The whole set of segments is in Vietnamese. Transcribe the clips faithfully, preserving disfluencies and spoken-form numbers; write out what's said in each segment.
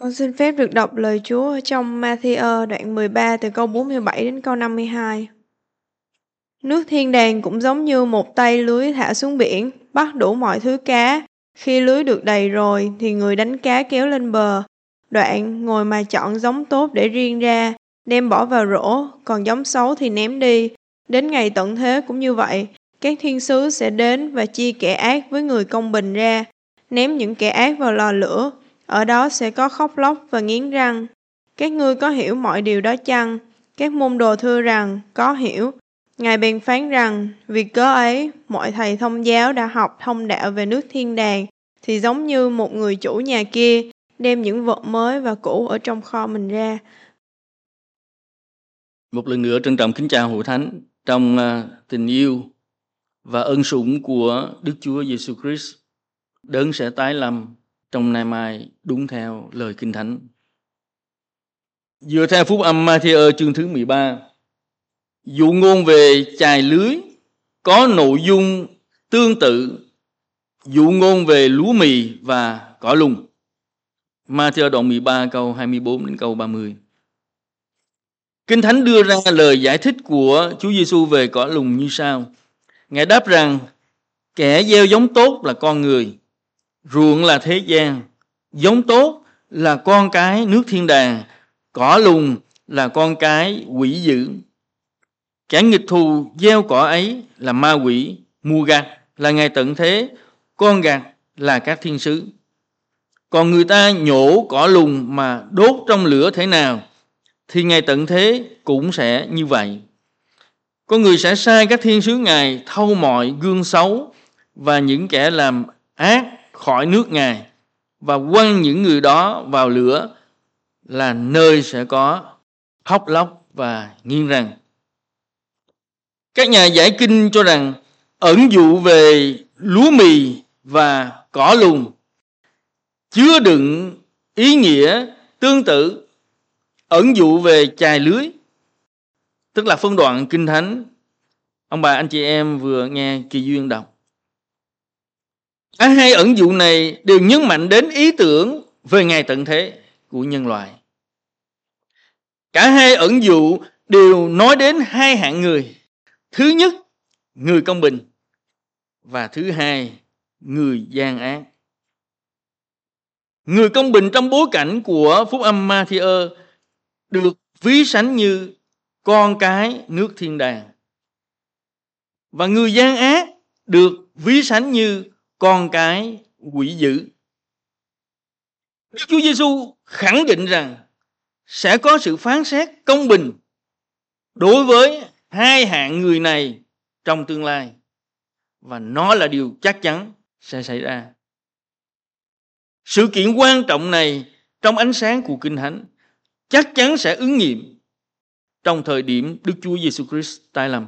Con xin phép được đọc lời Chúa ở trong Ma-thi-ơ đoạn mười ba từ câu bốn mươi bảy đến câu năm mươi hai. Nước thiên đàng cũng giống như một tay lưới thả xuống biển, bắt đủ mọi thứ cá. Khi lưới được đầy rồi thì người đánh cá kéo lên bờ. Đoạn ngồi mà chọn giống tốt để riêng ra, đem bỏ vào rổ, còn giống xấu thì ném đi. Đến ngày tận thế cũng như vậy, các thiên sứ sẽ đến và chia kẻ ác với người công bình ra, ném những kẻ ác vào lò lửa. Ở đó sẽ có khóc lóc và nghiến răng. Các ngươi có hiểu mọi điều đó chăng? Các môn đồ thưa rằng, có hiểu. Ngài bèn phán rằng, vì cớ ấy, mọi thầy thông giáo đã học thông đạo về nước thiên đàng, thì giống như một người chủ nhà kia, đem những vật mới và cũ ở trong kho mình ra. Một lần nữa trân trọng kính chào hội thánh trong uh, tình yêu và ân sủng của Đức Chúa Giêsu Christ, đấng sẽ tái lâm trong nay mai đúng theo lời Kinh Thánh. Dựa theo phúc âm Ma-thi-ơ chương thứ mười ba, dụ ngôn về chài lưới có nội dung tương tự dụ ngôn về lúa mì và cỏ lùng. Ma-thi-ơ đoạn mười ba câu hai mươi bốn đến câu ba mươi. Kinh Thánh đưa ra lời giải thích của Chúa Giêsu về cỏ lùng như sau. Ngài đáp rằng, kẻ gieo giống tốt là con người, ruộng là thế gian, giống tốt là con cái nước thiên đàng, cỏ lùng là con cái quỷ dữ. Kẻ nghịch thù gieo cỏ ấy là ma quỷ, mùa gặt là ngày tận thế, con gặt là các thiên sứ. Còn người ta nhổ cỏ lùng mà đốt trong lửa thế nào, thì ngày tận thế cũng sẽ như vậy. Con người sẽ sai các thiên sứ Ngài thâu mọi gương xấu và những kẻ làm ác khỏi nước Ngài, và quăng những người đó vào lửa, là nơi sẽ có khóc lóc và nghiến răng. Các nhà giải kinh cho rằng ẩn dụ về lúa mì và cỏ lùng chứa đựng ý nghĩa tương tự ẩn dụ về chài lưới, tức là phân đoạn Kinh Thánh ông bà anh chị em vừa nghe Kỳ Duyên đọc. Cả hai ẩn dụ này đều nhấn mạnh đến ý tưởng về ngày tận thế của nhân loại. Cả hai ẩn dụ đều nói đến hai hạng người. Thứ nhất, người công bình, và thứ hai, người gian ác. Người công bình trong bối cảnh của phúc âm Ma-thi-ơ được ví sánh như con cái nước thiên đàng, và người gian ác được ví sánh như con cái quỷ dữ. Đức Chúa Giêsu khẳng định rằng sẽ có sự phán xét công bình đối với hai hạng người này trong tương lai, và nó là điều chắc chắn sẽ xảy ra. Sự kiện quan trọng này trong ánh sáng của Kinh Thánh chắc chắn sẽ ứng nghiệm trong thời điểm Đức Chúa Giêsu Christ tái lâm.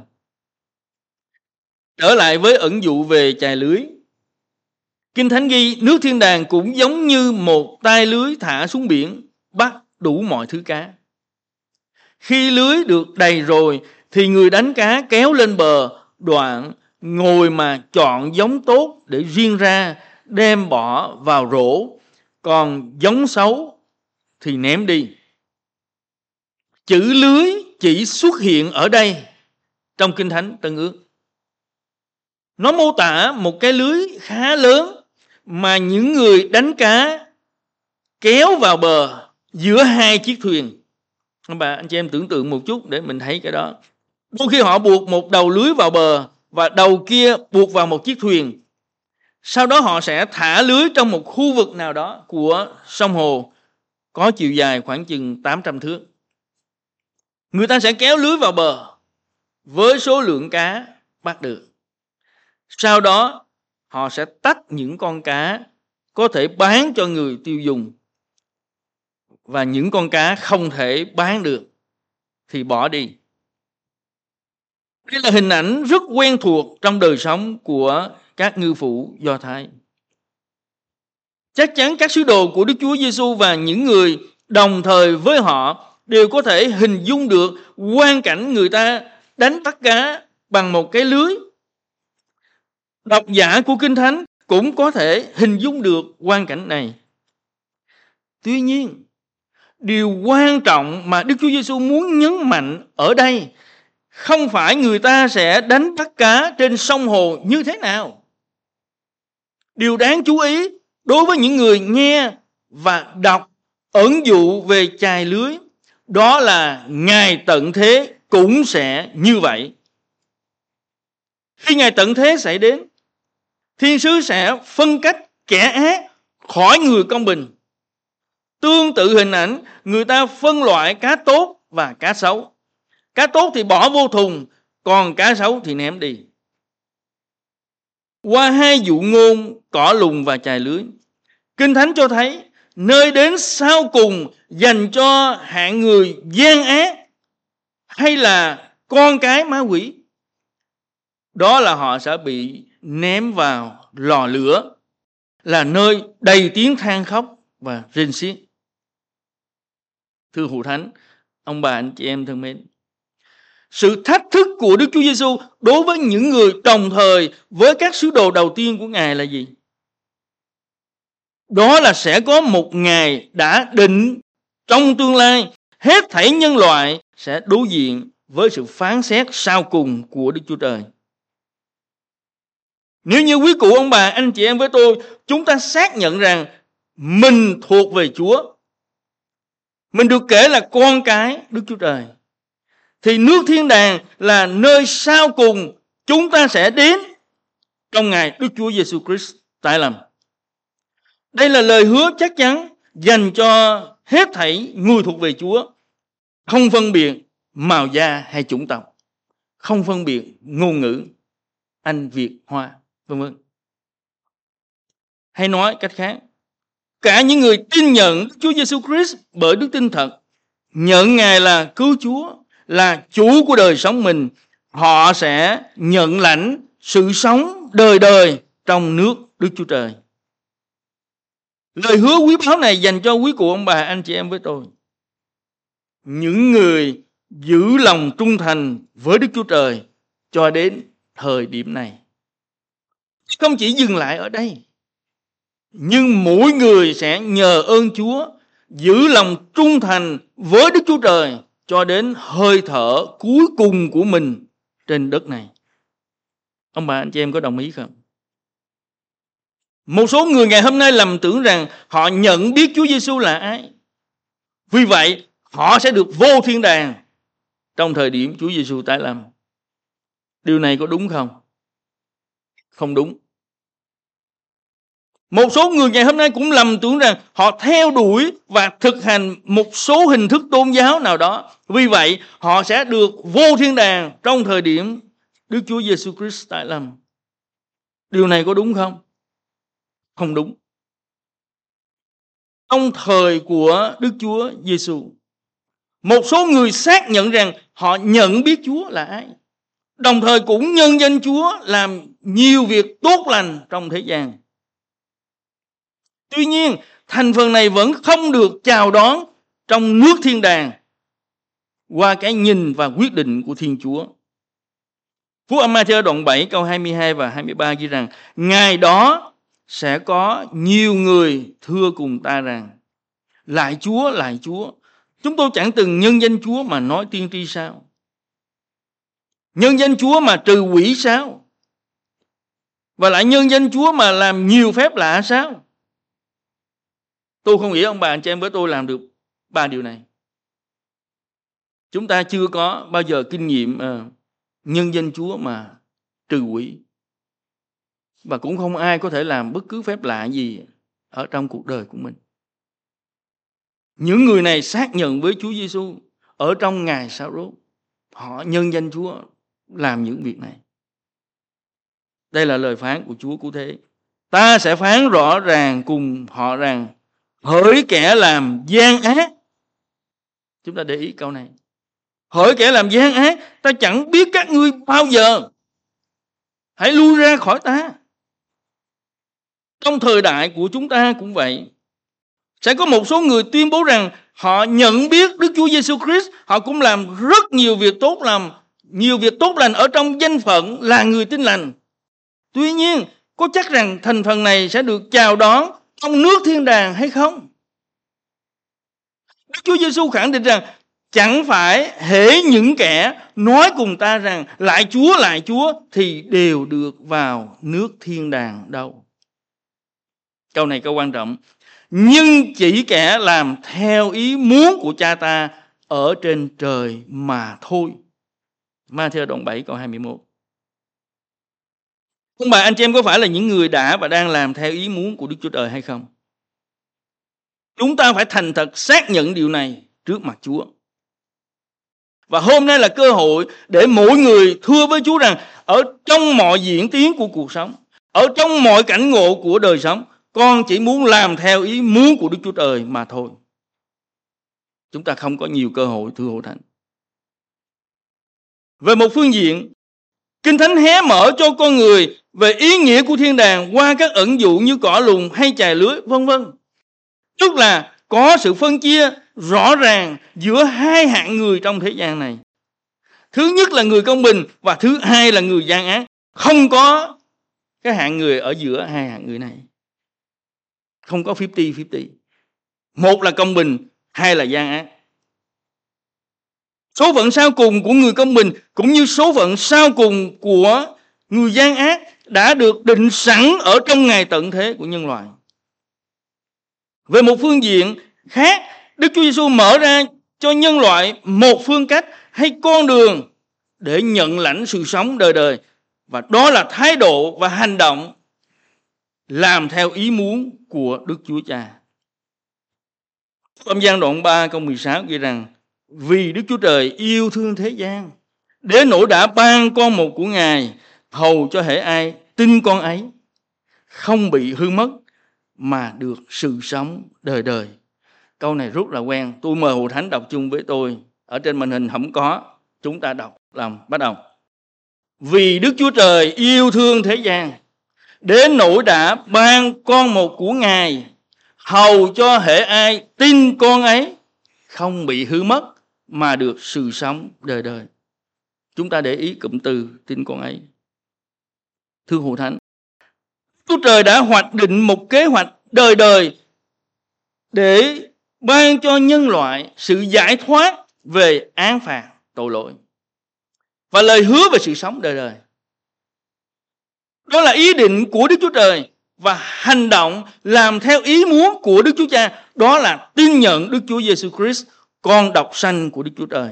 Trở lại với ẩn dụ về chài lưới, Kinh Thánh ghi nước thiên đàng cũng giống như một tay lưới thả xuống biển, bắt đủ mọi thứ cá. Khi lưới được đầy rồi thì người đánh cá kéo lên bờ, đoạn ngồi mà chọn giống tốt để riêng ra, đem bỏ vào rổ, còn giống xấu thì ném đi. Chữ lưới chỉ xuất hiện ở đây trong Kinh Thánh Tân Ước. Nó mô tả một cái lưới khá lớn mà những người đánh cá kéo vào bờ giữa hai chiếc thuyền. Bà anh chị em tưởng tượng một chút để mình thấy cái đó. Đôi khi họ buộc một đầu lưới vào bờ và đầu kia buộc vào một chiếc thuyền. Sau đó họ sẽ thả lưới trong một khu vực nào đó của sông hồ có chiều dài khoảng chừng tám trăm thước. Người ta sẽ kéo lưới vào bờ với số lượng cá bắt được. Sau đó họ sẽ tách những con cá có thể bán cho người tiêu dùng, và những con cá không thể bán được thì bỏ đi. Đây là hình ảnh rất quen thuộc trong đời sống của các ngư phủ Do Thái. Chắc chắn các sứ đồ của Đức Chúa Giêsu và những người đồng thời với họ đều có thể hình dung được quang cảnh người ta đánh bắt cá bằng một cái lưới. Độc giả của Kinh Thánh cũng có thể hình dung được quang cảnh này. Tuy nhiên, điều quan trọng mà Đức Chúa Giêsu muốn nhấn mạnh ở đây không phải người ta sẽ đánh bắt cá trên sông hồ như thế nào. Điều đáng chú ý đối với những người nghe và đọc ẩn dụ về chài lưới, đó là ngày tận thế cũng sẽ như vậy. Khi ngày tận thế xảy đến, thiên sứ sẽ phân cách kẻ ác khỏi người công bình. Tương tự hình ảnh, người ta phân loại cá tốt và cá xấu. Cá tốt thì bỏ vô thùng, còn cá xấu thì ném đi. Qua hai dụ ngôn cỏ lùng và chài lưới, Kinh Thánh cho thấy nơi đến sau cùng dành cho hạng người gian ác hay là con cái ma quỷ, đó là họ sẽ bị ném vào lò lửa, là nơi đầy tiếng than khóc và rên xiết. Thưa Hữu Thánh, ông bà anh chị em thân mến, sự thách thức của Đức Chúa Giêsu đối với những người đồng thời với các sứ đồ đầu tiên của Ngài là gì? Đó là sẽ có một ngày đã định trong tương lai, hết thảy nhân loại sẽ đối diện với sự phán xét sau cùng của Đức Chúa Trời. Nếu như quý cụ ông bà anh chị em với tôi, chúng ta xác nhận rằng mình thuộc về Chúa, mình được kể là con cái Đức Chúa Trời, thì nước thiên đàng là nơi sau cùng chúng ta sẽ đến trong ngày Đức Chúa Giêsu Christ tái lâm. Đây là lời hứa chắc chắn dành cho hết thảy người thuộc về Chúa, không phân biệt màu da hay chủng tộc, không phân biệt ngôn ngữ, Anh, Việt, Hoa, vân vân. Hay nói cách khác, cả những người tin nhận Chúa Giêsu Christ bởi đức tin thật, nhận Ngài là cứu Chúa, là chủ của đời sống mình, họ sẽ nhận lãnh sự sống đời đời trong nước Đức Chúa Trời. Lời hứa quý báu này dành cho quý cụ ông bà anh chị em với tôi. Những người giữ lòng trung thành với Đức Chúa Trời cho đến thời điểm này. Không chỉ dừng lại ở đây, nhưng mỗi người sẽ nhờ ơn Chúa giữ lòng trung thành với Đức Chúa Trời cho đến hơi thở cuối cùng của mình trên đất này. Ông bà anh chị em có đồng ý không? Một số người ngày hôm nay lầm tưởng rằng họ nhận biết Chúa Giêsu là ai, vì vậy họ sẽ được vô thiên đàng trong thời điểm Chúa Giêsu tái lâm. Điều này có đúng không? Không đúng. Một số người ngày hôm nay cũng lầm tưởng rằng họ theo đuổi và thực hành một số hình thức tôn giáo nào đó, vì vậy họ sẽ được vô thiên đàng trong thời điểm Đức Chúa Giêsu Christ tái lâm. Điều này có đúng không? Không đúng. Trong thời của Đức Chúa Giêsu, một số người xác nhận rằng họ nhận biết Chúa là ai, đồng thời cũng nhân danh Chúa làm nhiều việc tốt lành trong thế gian. Tuy nhiên, thành phần này vẫn không được chào đón trong nước thiên đàng qua cái nhìn và quyết định của Thiên Chúa. Phúc âm Ma-thi-ơ đoạn bảy câu hai mươi hai và hai mươi ba ghi rằng: ngày đó sẽ có nhiều người thưa cùng ta rằng: lại Chúa, lại Chúa, chúng tôi chẳng từng nhân danh Chúa mà nói tiên tri sao? Nhân danh Chúa mà trừ quỷ sao? Và lại nhân danh Chúa mà làm nhiều phép lạ sao? Tôi không nghĩ ông bà anh chị em với tôi làm được ba điều này. Chúng ta chưa có bao giờ kinh nghiệm uh, nhân danh Chúa mà trừ quỷ. Và cũng không ai có thể làm bất cứ phép lạ gì ở trong cuộc đời của mình. Những người này xác nhận với Chúa Giêsu ở trong ngày sau rốt. Họ nhân danh Chúa làm những việc này. Đây là lời phán của Chúa Cứu Thế. Ta sẽ phán rõ ràng cùng họ rằng: hỡi kẻ làm gian ác. Chúng ta để ý câu này. Hỡi kẻ làm gian ác, ta chẳng biết các ngươi bao giờ. Hãy lui ra khỏi ta. Trong thời đại của chúng ta cũng vậy. Sẽ có một số người tuyên bố rằng họ nhận biết Đức Chúa Giêsu Christ, họ cũng làm rất nhiều việc tốt lành, nhiều việc tốt lành ở trong danh phận là người tin lành. Tuy nhiên, có chắc rằng thành phần này sẽ được chào đón trong nước thiên đàng hay không? Đức Chúa Giêsu khẳng định rằng chẳng phải hễ những kẻ nói cùng ta rằng lại Chúa, lại Chúa thì đều được vào nước thiên đàng đâu. Câu này câu quan trọng. Nhưng chỉ kẻ làm theo ý muốn của cha ta ở trên trời mà thôi. Ma-thi-ơ đoạn bảy câu hai mươi mốt. Ông bà anh chị em có phải là những người đã và đang làm theo ý muốn của Đức Chúa Trời hay không? Chúng ta phải thành thật xác nhận điều này trước mặt Chúa. Và hôm nay là cơ hội để mỗi người thưa với Chúa rằng ở trong mọi diễn tiến của cuộc sống, ở trong mọi cảnh ngộ của đời sống, con chỉ muốn làm theo ý muốn của Đức Chúa Trời mà thôi. Chúng ta không có nhiều cơ hội, thưa Hội Thánh. Về một phương diện, Kinh Thánh hé mở cho con người về ý nghĩa của thiên đàng qua các ẩn dụ như cỏ lùn hay chài lưới, vân vân. Tức là có sự phân chia rõ ràng giữa hai hạng người trong thế gian này. Thứ nhất là người công bình và thứ hai là người gian ác. Không có cái hạng người ở giữa hai hạng người này. Không có năm mươi năm mươi. Một là công bình, hai là gian ác. Số phận sau cùng của người công bình cũng như số phận sau cùng của người gian ác đã được định sẵn ở trong ngày tận thế của nhân loại. Về một phương diện khác, Đức Chúa Giêsu mở ra cho nhân loại một phương cách hay con đường để nhận lãnh sự sống đời đời. Và đó là thái độ và hành động làm theo ý muốn của Đức Chúa Cha. Âm Giăng đoạn ba câu mười sáu ghi rằng: vì Đức Chúa Trời yêu thương thế gian, đến nỗi đã ban con một của Ngài, hầu cho hễ ai tin con ấy không bị hư mất mà được sự sống đời đời. Câu này rất là quen. Tôi mời Hội Thánh đọc chung với tôi. Ở trên màn hình không có. Chúng ta đọc làm bắt đầu. Vì Đức Chúa Trời yêu thương thế gian, đến nỗi đã ban con một của Ngài, hầu cho hễ ai tin con ấy không bị hư mất mà được sự sống đời đời. Chúng ta để ý cụm từ tin con ấy. Thưa Hội Thánh, Chúa Trời đã hoạch định một kế hoạch đời đời để ban cho nhân loại sự giải thoát về án phạt tội lỗi và lời hứa về sự sống đời đời. Đó là ý định của Đức Chúa Trời, và hành động làm theo ý muốn của Đức Chúa Cha, đó là tin nhận Đức Chúa Giêsu Christ, con độc sanh của Đức Chúa Trời.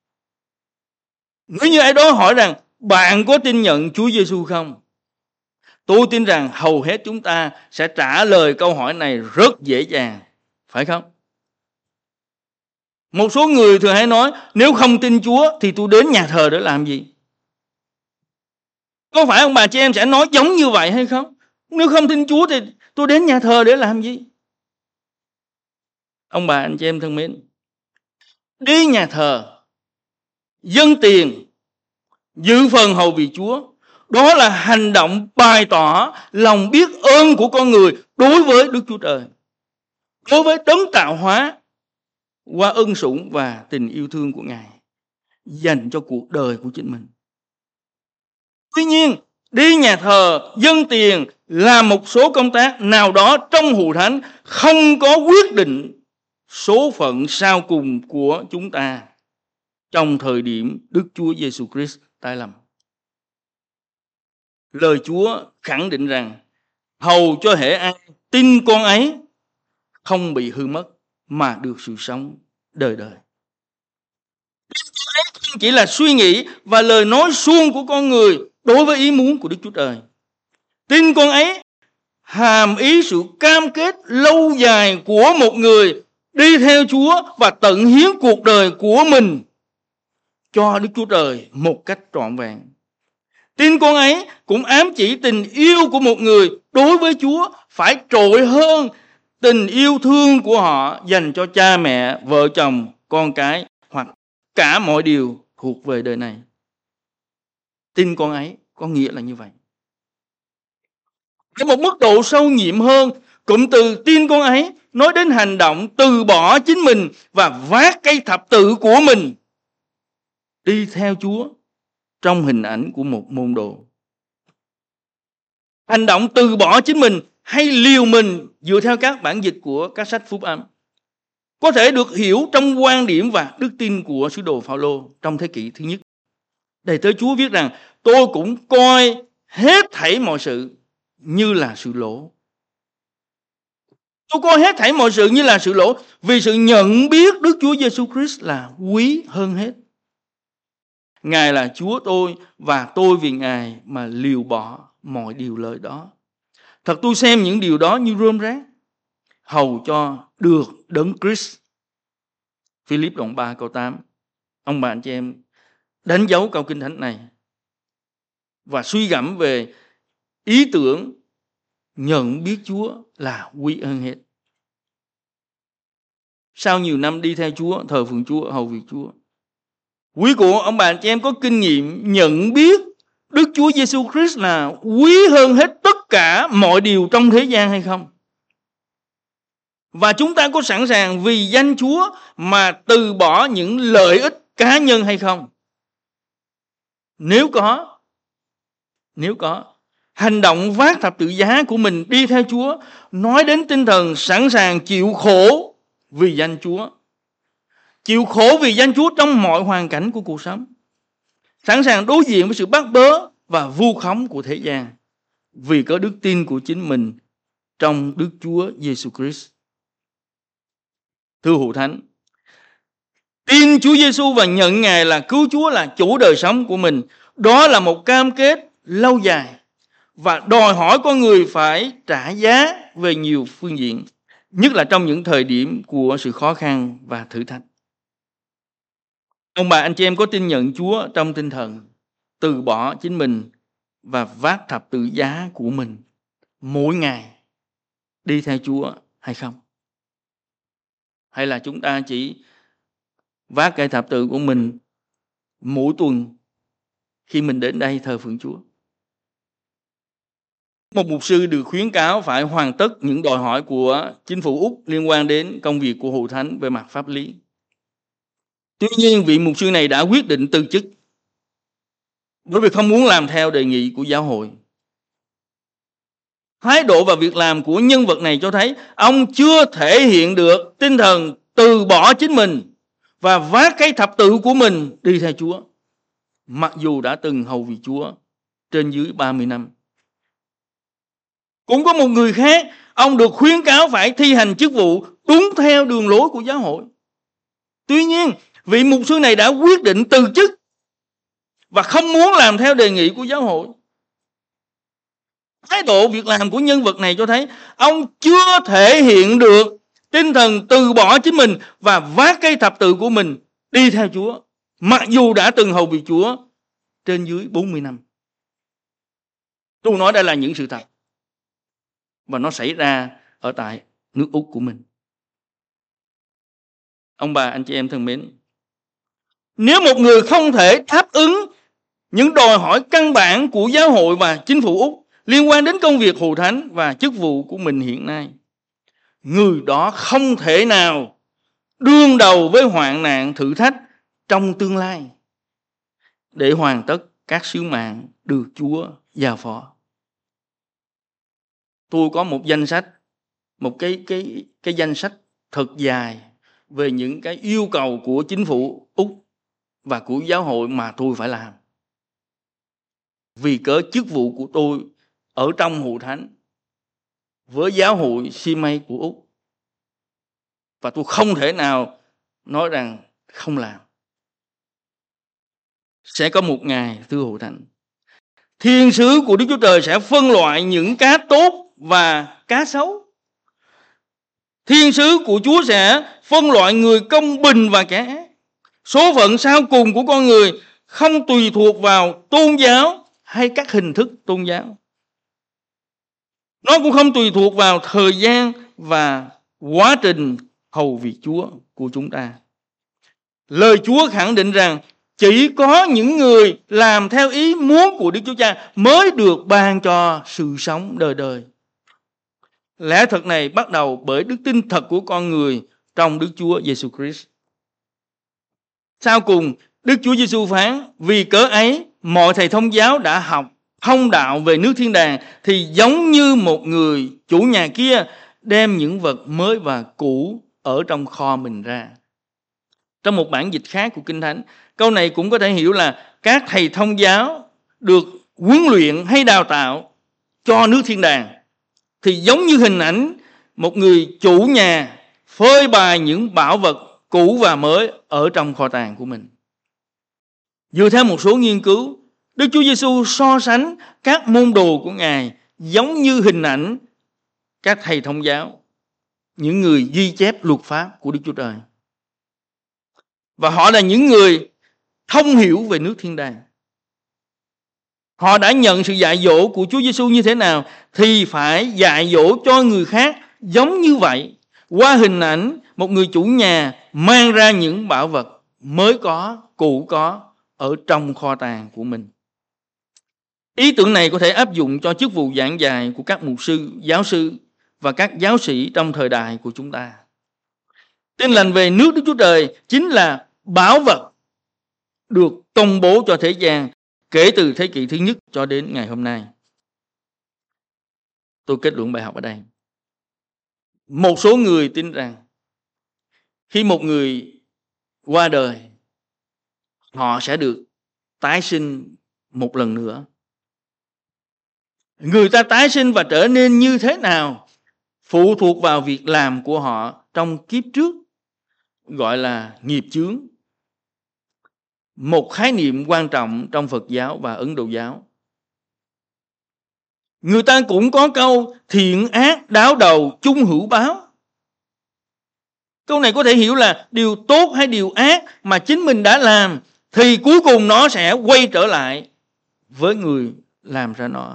Nếu như ai đó hỏi rằng bạn có tin nhận Chúa Giêsu không? Tôi tin rằng hầu hết chúng ta sẽ trả lời câu hỏi này rất dễ dàng, phải không? Một số người thường hay nói nếu không tin Chúa thì tôi đến nhà thờ để làm gì? Có phải ông bà chị em sẽ nói giống như vậy hay không? Nếu không tin Chúa thì tôi đến nhà thờ để làm gì? Ông bà anh chị em thân mến, đi nhà thờ, dâng tiền, dự phần hầu vì Chúa, đó là hành động bày tỏ lòng biết ơn của con người đối với Đức Chúa Trời, đối với đấng tạo hóa, qua ân sủng và tình yêu thương của Ngài dành cho cuộc đời của chính mình. Tuy nhiên, đi nhà thờ, dâng tiền, làm một số công tác nào đó trong Hội Thánh không có quyết định số phận sau cùng của chúng ta trong thời điểm Đức Chúa Giêsu Christ tái lâm. Lời Chúa khẳng định rằng hầu cho hễ ai tin con ấy không bị hư mất mà được sự sống đời đời. Không chỉ là suy nghĩ và lời nói suông của con người đối với ý muốn của Đức Chúa Trời. Tin con ấy hàm ý sự cam kết lâu dài của một người đi theo Chúa và tận hiến cuộc đời của mình cho Đức Chúa Trời một cách trọn vẹn. Tin con ấy cũng ám chỉ tình yêu của một người đối với Chúa phải trội hơn tình yêu thương của họ dành cho cha mẹ, vợ chồng, con cái hoặc cả mọi điều thuộc về đời này. Tin con ấy có nghĩa là như vậy. Ở một mức độ sâu nhiệm hơn, cụm từ tin con ấy nói đến hành động từ bỏ chính mình và vác cây thập tự của mình đi theo Chúa trong hình ảnh của một môn đồ. Hành động từ bỏ chính mình hay liều mình dựa theo các bản dịch của các sách phúc âm. có thể được hiểu trong quan điểm và đức tin của sứ đồ Phao-lô trong thế kỷ thứ nhất. Đầy tớ Chúa viết rằng tôi cũng coi hết thảy mọi sự như là sự lỗ. Tôi coi hết thảy mọi sự như là sự lỗ vì sự nhận biết Đức Chúa Giêsu Christ là quý hơn hết. Ngài là Chúa tôi và tôi vì Ngài mà liều bỏ mọi điều lợi đó. Thật tôi xem những điều đó như rơm rác, hầu cho được đấng Christ. Philip đoạn ba câu tám. Ông bà anh chị em đánh dấu câu kinh thánh này và suy gẫm về ý tưởng nhận biết Chúa là quý hơn hết. Sau nhiều năm đi theo Chúa, thờ phượng Chúa, hầu việc Chúa, quý của ông bà anh chị em có kinh nghiệm nhận biết Đức Chúa Giêsu Christ là quý hơn hết tất cả mọi điều trong thế gian hay không? Và chúng ta có sẵn sàng vì danh Chúa mà từ bỏ những lợi ích cá nhân hay không? Nếu có, nếu có, hành động vác thập tự giá của mình đi theo Chúa nói đến tinh thần sẵn sàng chịu khổ vì danh Chúa. Chịu khổ vì danh Chúa trong mọi hoàn cảnh của cuộc sống. Sẵn sàng đối diện với sự bắt bớ và vu khống của thế gian vì có đức tin của chính mình trong Đức Chúa Giêsu Christ. Thưa hữu thánh, tin Chúa Giêsu và nhận Ngài là cứu Chúa, là chủ đời sống của mình, đó là một cam kết lâu dài và đòi hỏi con người phải trả giá về nhiều phương diện, nhất là trong những thời điểm của sự khó khăn và thử thách. Ông bà anh chị em có tin nhận Chúa trong tinh thần từ bỏ chính mình và vác thập tự giá của mình mỗi ngày đi theo Chúa hay không? Hay là chúng ta chỉ vác cái thập tự của mình mỗi tuần khi mình đến đây thờ phượng Chúa? Một mục sư được khuyến cáo phải hoàn tất những đòi hỏi của chính phủ Úc liên quan đến công việc của hội thánh về mặt pháp lý. Tuy nhiên, vị mục sư này đã quyết định từ chức bởi vì không muốn làm theo đề nghị của giáo hội. Thái độ và việc làm của nhân vật này cho thấy ông chưa thể hiện được tinh thần từ bỏ chính mình và vác cái thập tự của mình đi theo Chúa, mặc dù đã từng hầu việc Chúa trên dưới ba mươi năm. Cũng có một người khác, ông được khuyến cáo phải thi hành chức vụ đúng theo đường lối của giáo hội. Tuy nhiên, vị mục sư này đã quyết định từ chức và không muốn làm theo đề nghị của giáo hội. Thái độ việc làm của nhân vật này cho thấy ông chưa thể hiện được tinh thần từ bỏ chính mình và vác cây thập tự của mình đi theo Chúa, mặc dù đã từng hầu việc Chúa trên dưới bốn mươi năm. Tôi nói đây là những sự thật và nó xảy ra ở tại nước Úc của mình. Ông bà, anh chị em thân mến, nếu một người không thể đáp ứng những đòi hỏi căn bản của giáo hội và chính phủ Úc liên quan đến công việc hội thánh và chức vụ của mình hiện nay, người đó không thể nào đương đầu với hoạn nạn thử thách trong tương lai để hoàn tất các sứ mạng được Chúa giao phó. Tôi có một danh sách, một cái cái cái danh sách thật dài về những cái yêu cầu của chính phủ Úc và của giáo hội mà tôi phải làm. Vì cớ chức vụ của tôi ở trong hội thánh với giáo hội xê em a của Úc, và tôi không thể nào nói rằng không làm. Sẽ có một ngày, thưa hội thánh, thiên sứ của Đức Chúa Trời sẽ phân loại những cá tốt và cá xấu. Thiên sứ của Chúa sẽ phân loại người công bình và kẻ ác. Số phận sau cùng của con người không tùy thuộc vào tôn giáo hay các hình thức tôn giáo. Nó cũng không tùy thuộc vào thời gian và quá trình hầu việc Chúa của chúng ta. Lời Chúa khẳng định rằng chỉ có những người làm theo ý muốn của Đức Chúa Cha mới được ban cho sự sống đời đời. Lẽ thật này bắt đầu bởi đức tin thật của con người trong Đức Chúa Giêsu Christ. Sau cùng, Đức Chúa Giêsu phán, vì cớ ấy mọi thầy thông giáo đã học thông đạo về nước thiên đàng thì giống như một người chủ nhà kia đem những vật mới và cũ ở trong kho mình ra. Trong một bản dịch khác của Kinh Thánh, câu này cũng có thể hiểu là các thầy thông giáo được huấn luyện hay đào tạo cho nước thiên đàng thì giống như hình ảnh một người chủ nhà phơi bày những bảo vật cũ và mới ở trong kho tàng của mình. Dựa theo một số nghiên cứu, Đức Chúa Giêsu so sánh các môn đồ của Ngài giống như hình ảnh các thầy thông giáo, những người ghi chép luật pháp của Đức Chúa Trời. Và họ là những người thông hiểu về nước thiên đàng. Họ đã nhận sự dạy dỗ của Chúa Giêsu như thế nào thì phải dạy dỗ cho người khác giống như vậy, qua hình ảnh một người chủ nhà mang ra những bảo vật mới có, cũ có ở trong kho tàng của mình. Ý tưởng này có thể áp dụng cho chức vụ giảng dạy của các mục sư, giáo sư và các giáo sĩ trong thời đại của chúng ta. Tin lành về nước Đức Chúa Trời chính là bảo vật được công bố cho thế gian kể từ thế kỷ thứ nhất cho đến ngày hôm nay. Tôi kết luận bài học ở đây. Một số người tin rằng khi một người qua đời, họ sẽ được tái sinh một lần nữa. Người ta tái sinh và trở nên như thế nào phụ thuộc vào việc làm của họ trong kiếp trước, gọi là nghiệp chướng. Một khái niệm quan trọng trong Phật giáo và Ấn Độ giáo. Người ta cũng có câu thiện ác đáo đầu chung hữu báo. Câu này có thể hiểu là điều tốt hay điều ác mà chính mình đã làm thì cuối cùng nó sẽ quay trở lại với người làm ra nó.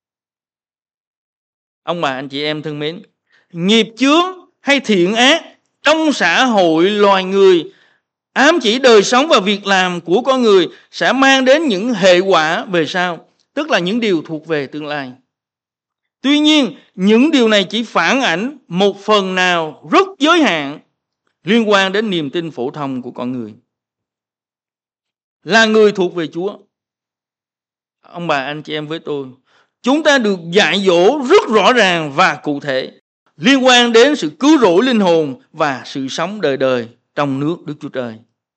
Ông bà anh chị em thân mến, nghiệp chướng hay thiện ác trong xã hội loài người ám chỉ đời sống và việc làm của con người sẽ mang đến những hệ quả về sau, tức là những điều thuộc về tương lai. Tuy nhiên, những điều này chỉ phản ảnh một phần nào rất giới hạn liên quan đến niềm tin phổ thông của con người. Là người thuộc về Chúa, ông bà anh chị em với tôi, chúng ta được dạy dỗ rất rõ ràng và cụ thể liên quan đến sự cứu rỗi linh hồn và sự sống đời đời trong nước Đức Chúa Trời.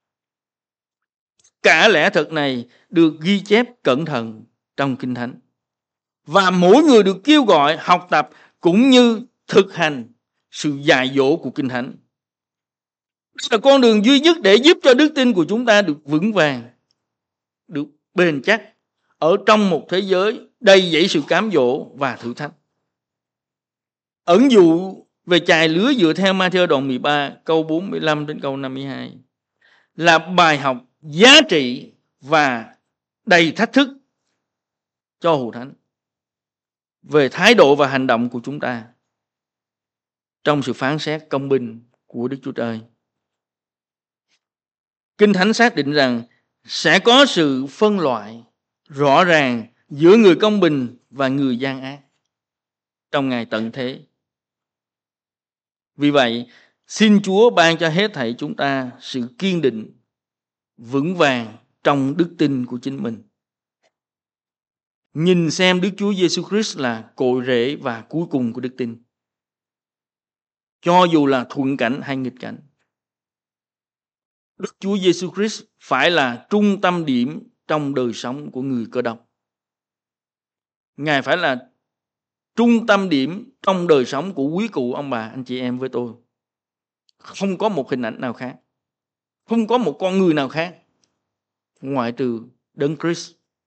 Cả lẽ thật này được ghi chép cẩn thận trong Kinh Thánh. Và mỗi người được kêu gọi học tập cũng như thực hành sự dạy dỗ của Kinh Thánh. Đây là con đường duy nhất để giúp cho đức tin của chúng ta được vững vàng, được bền chắc ở trong một thế giới đầy dẫy sự cám dỗ và thử thách. Ẩn dụ về chài lứa dựa theo Ma-thi-ơ đoạn mười ba câu bốn mươi lăm đến câu năm mươi hai là bài học giá trị và đầy thách thức cho Hồn Thánh về thái độ và hành động của chúng ta trong sự phán xét công bình của Đức Chúa Trời. Kinh Thánh xác định rằng sẽ có sự phân loại rõ ràng giữa người công bình và người gian ác trong ngày tận thế. Vì vậy, xin Chúa ban cho hết thảy chúng ta sự kiên định, vững vàng trong đức tin của chính mình. Nhìn xem Đức Chúa Giêsu Christ là cội rễ và cuối cùng của đức tin, cho dù là thuận cảnh hay nghịch cảnh. Đức Chúa Giêsu Christ phải là trung tâm điểm trong đời sống của người Cơ Đốc. Ngài phải là trung tâm điểm trong đời sống của quý cụ ông bà anh chị em với tôi. Không có một hình ảnh nào khác, không có một con người nào khác ngoại trừ Đấng Christ.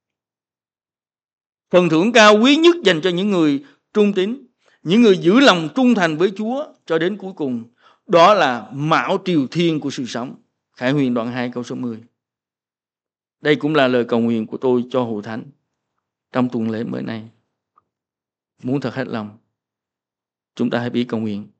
Phần thưởng cao quý nhất dành cho những người trung tín, những người giữ lòng trung thành với Chúa cho đến cuối cùng, đó là mão triều thiên của sự sống. Khải Huyền đoạn hai câu số mười. Đây cũng là lời cầu nguyện của tôi cho Hội Thánh trong tuần lễ mới này. Muốn thật hết lòng, chúng ta hãy biết cầu nguyện.